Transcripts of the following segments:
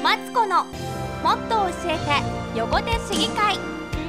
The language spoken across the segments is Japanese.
マツコのもっと教えて横手市議会。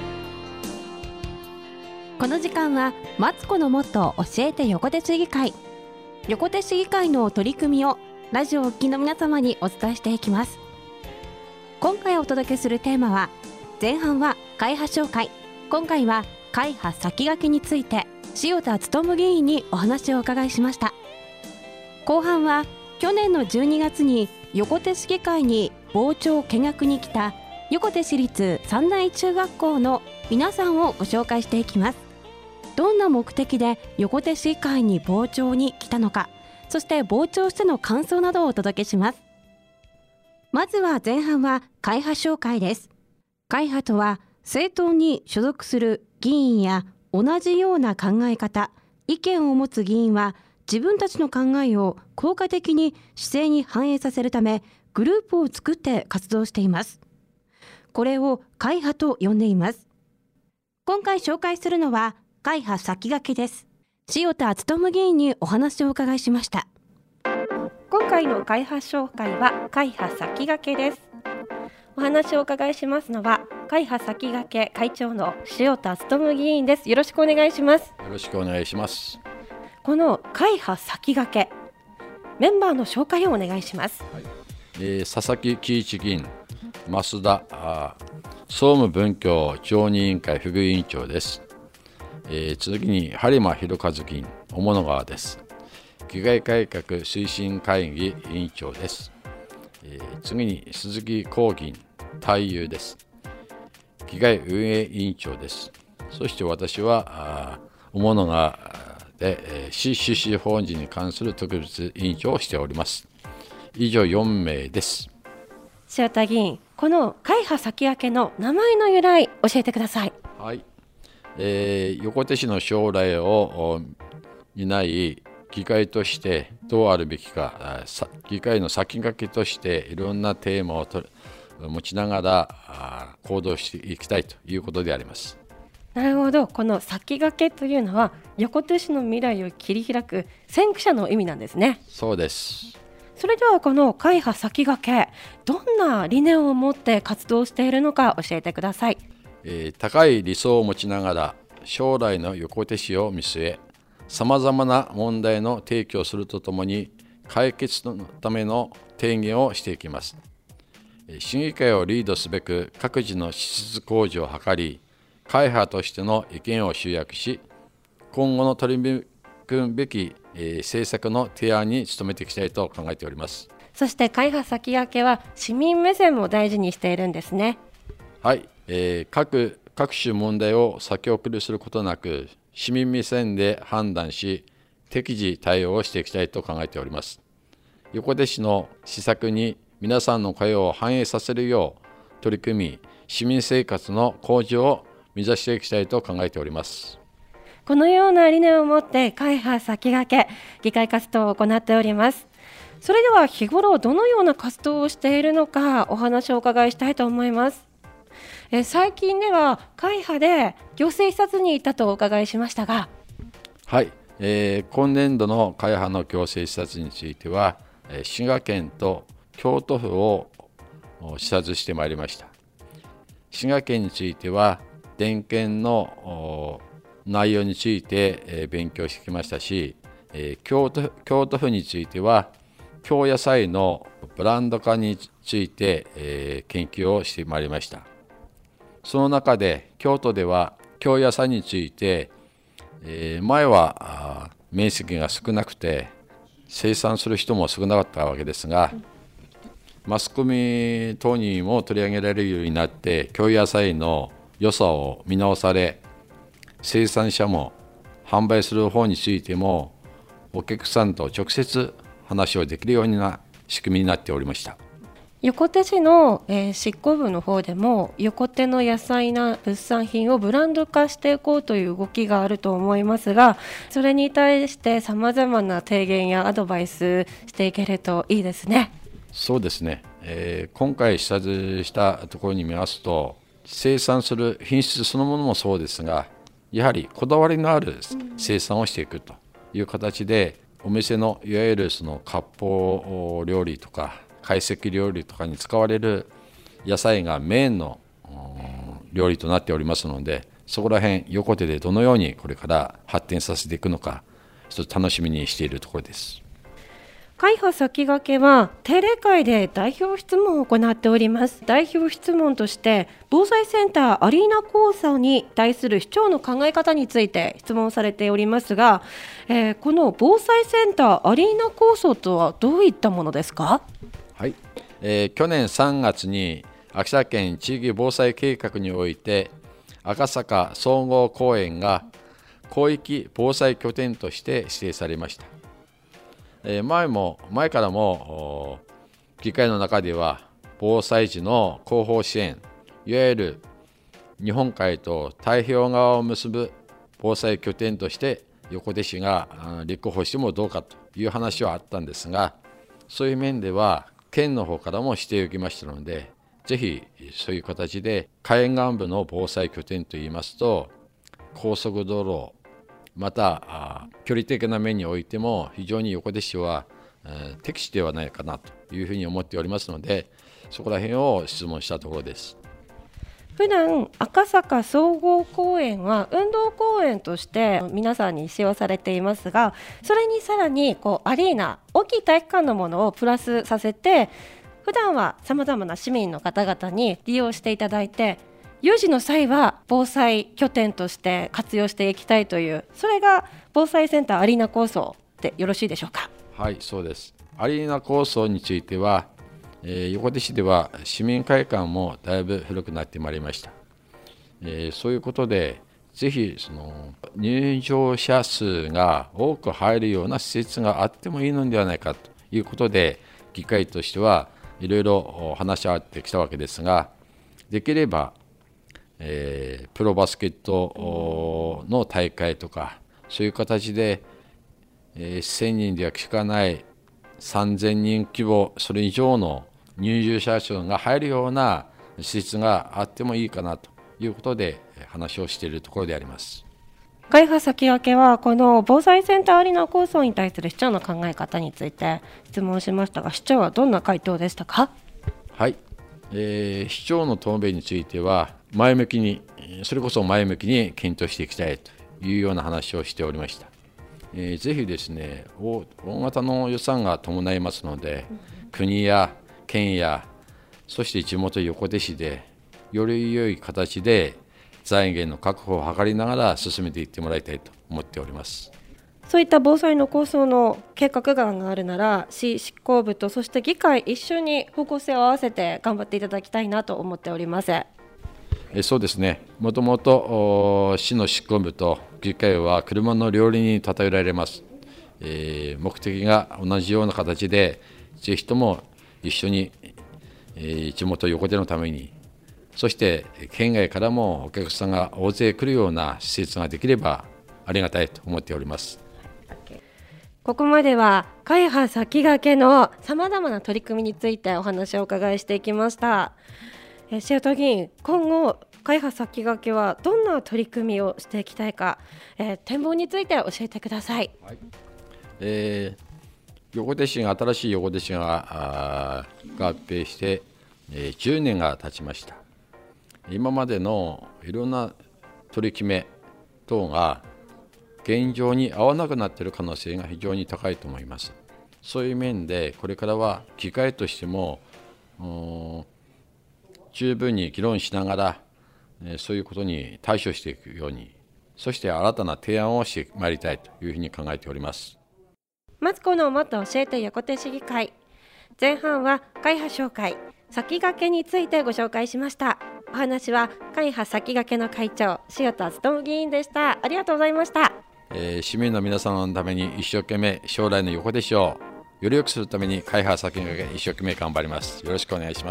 この時間はマツコのもっと教えて横手市議会。横手市議会の取り組みをラジオをお聞きの皆様にお伝えしていきます。今回お届けするテーマは、前半は会派紹介、今回は会派先駆けについて塩田勉議員にお話をお伺いしました。後半は去年の12月に横手市議会に傍聴見学に来た横手市立三内中学校の皆さんをご紹介していきます。どんな目的で横手市議会に傍聴に来たのか、そして傍聴しての感想などをお届けします。まずは前半は会派紹介です。会派とは政党に所属する議員や同じような考え方、意見を持つ議員は自分たちの考えを効果的に市政に反映させるためグループを作って活動しています。これを会派と呼んでいます。今回紹介するのは会派先駆けです。塩田勉議員にお話をお伺いしました。今回の会派紹介は会派先駆けです。お話をお伺いしますのは会派先駆け会長の塩田勉議員です。よろしくお願いします。 よろしくお願いします。 この会派先駆け、メンバーの紹介をお願いします。 佐々木喜一議員、増田総務文教常任委員会副委員長です。次に播磨博和議員、雄物川です。議会改革推進会議委員長です。次に鈴木光議員、太夫です。議会運営委員長です。そして私は雄物川で市種子法人に関する特別委員長をしております。以上4名です。 塩田議員、この会派先駆けの名前の由来教えてください。 はい、横手市の将来を担い、議会としてどうあるべきか、議会の先駆けとしていろんなテーマを持ちながら行動していきたいということであります。 なるほど。この先駆けというのは横手市の未来を切り開く先駆者の意味なんですね。 そうです。 それではこの会派先駆け、どんな理念を持って活動しているのか教えてください。 高い理想を持ちながら将来の横手市を見据え、さまざまな問題の提起をするとともに解決のための提言をしていきます。市議会をリードすべく各自の資質向上を図り、会派としての意見を集約し、今後の取り組むべき政策の提案に努めていきたいと考えております。 そして会派先駆けは市民目線も大事にしているんですね。 はい、各種問題を先送りすることなく、市民目線で判断し、適時対応をしていきたいと考えております。横手市の施策に皆さんの声を反映させるよう取り組み、市民生活の向上を目指していきたいと考えております。 このような理念を持って会派先駆け議会活動を行っております。それでは日頃どのような活動をしているのかお話をお伺いしたいと思います。最近では会派で行政視察に行ったとお伺いしましたが。 はい、今年度の会派の行政視察については、滋賀県と京都府を視察してまいりました。滋賀県については点検の内容について勉強してきましたし、京都府については京野菜のブランド化について研究をしてまいりました。その中で京都では京野菜について、前は面積が少なくて生産する人も少なかったわけですが、マスコミ等にも取り上げられるようになって京野菜の良さを見直され、生産者も販売する方についてもお客さんと直接話をできるような仕組みになっておりました。 横手市の、執行部の方でも横手の野菜な物産品をブランド化していこうという動きがあると思いますが、それに対してさまざまな提言やアドバイスしていけるといいですね。 そうですね、今回視察したところに見ますと、生産する品質そのものもそうですが、やはりこだわりのある生産をしていくという形で、お店のいわゆるその割烹料理とか懐石料理とかに使われる野菜がメインの料理となっておりますので、そこら辺横手でどのようにこれから発展させていくのか、一つ楽しみにしているところです。 会派先駆けは定例会で代表質問を行っております。代表質問として防災センターアリーナ構想に対する市長の考え方について質問されておりますが、この防災センターアリーナ構想とはどういったものですか？ はい、去年3月に秋田県地域防災計画において赤坂総合公園が広域防災拠点として指定されました。前からも議会の中では防災時の後方支援、いわゆる日本海と太平洋側を結ぶ防災拠点として横手市が立候補してもどうかという話はあったんですが、そういう面では県の方からも指定を受けましたので、ぜひそういう形で海岸部の防災拠点といいますと、高速道路また距離的な面においても非常に横手市は適してはないかなというふうに思っておりますので、そこら辺を質問したところです。 普段赤坂総合公園は運動公園として皆さんに使用されていますが、それにさらにアリーナ、大きい体育館のものをプラスさせて、普段はさまざまな市民の方々に利用していただいて、有事の際は防災拠点として活用していきたいという、それが防災センターアリーナ構想でよろしいでしょうか？はい、 そうです。アリーナ構想については、横手市では市民会館もだいぶ古くなってまいりました。そういうことでぜひその入場者数が多く入るような施設があってもいいのではないかということで、議会としてはいろいろ話し合ってきたわけですが、できればプロバスケットの大会とかそういう形で、1000人では効かない3000人規模、それ以上の入場者数が入るような施設があってもいいかなということで話をしているところであります。 会派先駆けはこの防災センターアリーナ構想に対する市長の考え方について質問しましたが、市長はどんな回答でしたか？ はい、市長の答弁については前向きに、それこそ前向きに検討していきたいというような話をしておりました。ぜひですね、大型の予算が伴いますので、国や県やそして地元横手市でより良い形で財源の確保を図りながら進めていってもらいたいと思っております。 そういった防災の構想の計画案があるなら、市執行部とそして議会一緒に方向性を合わせて頑張っていただきたいなと思っております。 そうですね、もともと市の執行部と議会は車の両輪に例えられます。目的が同じような形で、ぜひとも一緒に、地元横手のために、そして県外からもお客さんが大勢来るような施設ができればありがたいと思っております。 ここまでは会派先駆けのさまざまな取り組みについてお話をお伺いしていきました。塩田議員、今後会派先駆けはどんな取り組みをしていきたいか、展望について教えてください。 はい、横手市が新しい横手市が合併して、10年が経ちました。今までのいろんな取り決め等が現状に合わなくなっている可能性が非常に高いと思います。そういう面でこれからは議会としても十分に議論しながら、そういうことに対処していくように、そして新たな提案をしてまいりたいというふうに考えております。 マツコのもっと教えて横手市議会、前半は会派紹介、先駆けについてご紹介しました。お話は会派先駆けの会長、塩田勉議員でした。ありがとうございました。 市民の皆様のために一生懸命将来の横手市をより良くするために会派先駆け一生懸命頑張ります。よろしくお願いします。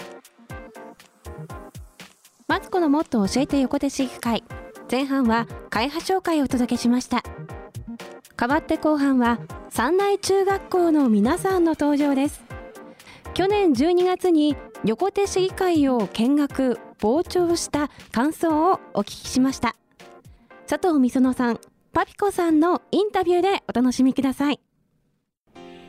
マツコのもっと教えて横手市議会、前半は会派紹介をお届けしました。代わって後半は三内中学校の皆さんの登場です。去年12月に横手市議会を見学傍聴した感想をお聞きしました。佐藤美園さん、パピコさんのインタビューでお楽しみください。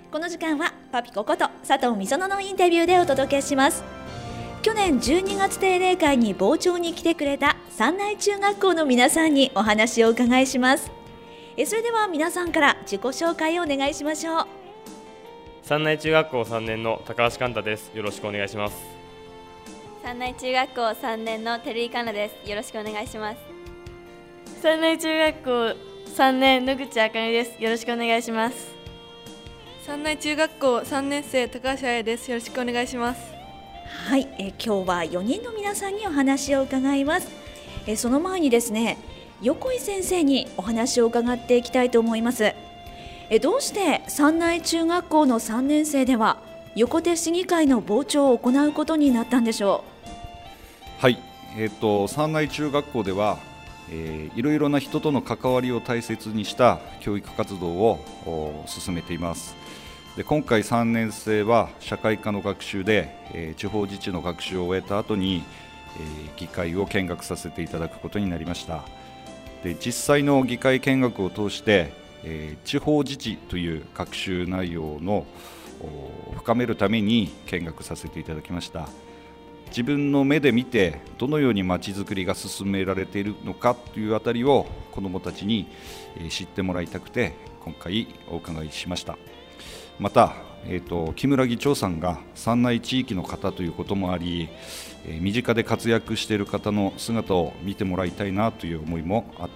この時間はパピコこと佐藤美園のインタビューでお届けします。去年12月定例会に傍聴に来てくれた山内中学校の皆さんにお話をお伺いします。それでは皆さんから自己紹介をお願いしましょう。 山内中学校3年の高橋寛太です。よろしくお願いします。 山内中学校3年の照井香奈です。よろしくお願いします。山内中学校3年野口あかねです。よろしくお願いします。 山内中学校3年生高橋彩です。よろしくお願いします。 はい、今日は4人の皆さんにお話を伺います。その前にですね、横井先生にお話を伺っていきたいと思います。どうして山内中学校の3年生では横手市議会の傍聴を行うことになったんでしょう。はい、山内中学校ではいろいろな人との関わりを大切にした教育活動を進めています。で、今回3年生は社会科の学習で、地方自治の学習を終えた後に、議会を見学させていただくことになりました。で、実際の議会見学を通して、地方自治という学習内容の深めるために見学させていただきました。自分の目で見てどのようにまちづくりが進められているのかというあたりを子どもたちに知ってもらいたくて今回お伺いしました。また、木村議長さんが山内地域の方ということもあり、身近で活躍している方の姿を見てもらいたいなという思いもあって、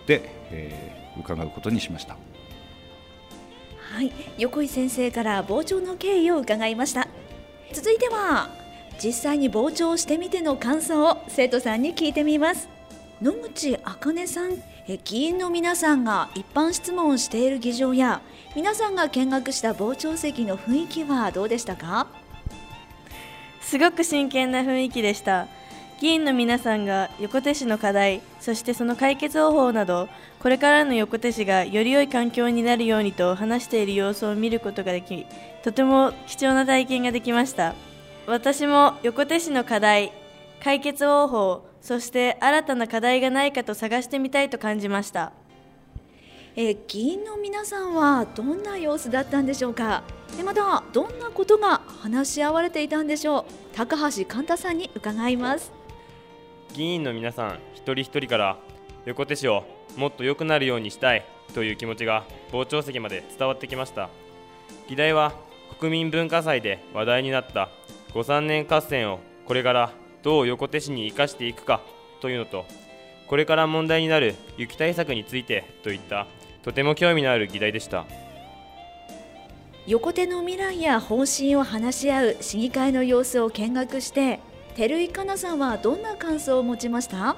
伺うことにしました。 はい、横井先生から傍聴の経緯を伺いました。続いては実際に傍聴してみての感想を生徒さんに聞いてみます。野口あかねさん、議員の皆さんが一般質問をしている議場や皆さんが見学した傍聴席の雰囲気はどうでしたか？ すごく真剣な雰囲気でした。議員の皆さんが横手市の課題、そしてその解決方法など、これからの横手市がより良い環境になるようにと話している様子を見ることができ、とても貴重な体験ができました。私も横手市の課題、解決方法、そして新たな課題がないかと探してみたいと感じました。 議員の皆さんはどんな様子だったんでしょうか？またどんなことが話し合われていたんでしょう？高橋寛太さんに伺います。 議員の皆さん一人一人から横手市をもっと良くなるようにしたいという気持ちが傍聴席まで伝わってきました。議題は国民文化祭で話題になった5、3年合戦をこれからどう横手市に生かしていくかというのと、これから問題になる雪対策についてといったとても興味のある議題でした。 横手の未来や方針を話し合う市議会の様子を見学して、照井香奈さんはどんな感想を持ちました？ はい、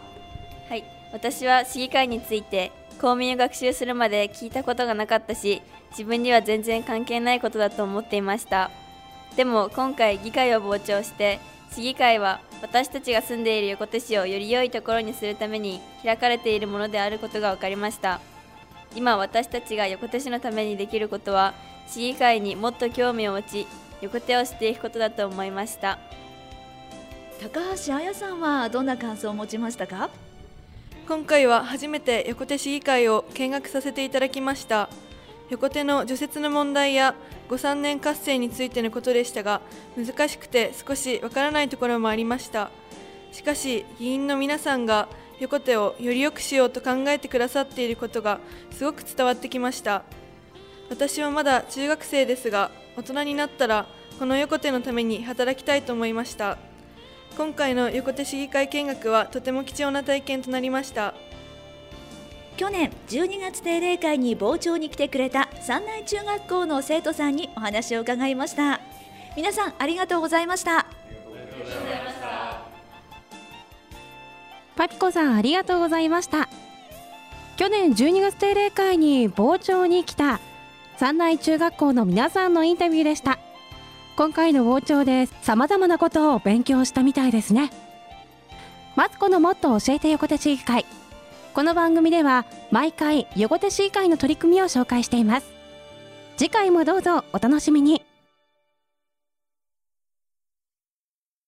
私は市議会について公民を学習するまで聞いたことがなかったし、自分には全然関係ないことだと思っていました。でも今回議会を傍聴して、市議会は私たちが住んでいる横手市をより良いところにするために開かれているものであることが分かりました。今私たちが横手市のためにできることは、市議会にもっと興味を持ち、横手をしていくことだと思いました。 高橋彩さんはどんな感想を持ちましたか？ 今回は初めて横手市議会を見学させていただきました。横手の除雪の問題や5、3年活性についてのことでしたが、難しくて少しわからないところもありました。しかし議員の皆さんが横手をより良くしようと考えてくださっていることがすごく伝わってきました。私はまだ中学生ですが、大人になったらこの横手のために働きたいと思いました。今回の横手市議会見学はとても貴重な体験となりました。 去年12月定例会に傍聴に来てくれた山内中学校の生徒さんにお話を伺いました。皆さんありがとうございました。 パピコさんありがとうございました。去年12月定例会に傍聴に来た山内中学校の皆さんのインタビューでした。今回の傍聴で様々なことを勉強したみたいですね。マツコのもっと教えて横手市議会。この番組では毎回横手市議会の取り組みを紹介しています。次回もどうぞお楽しみに。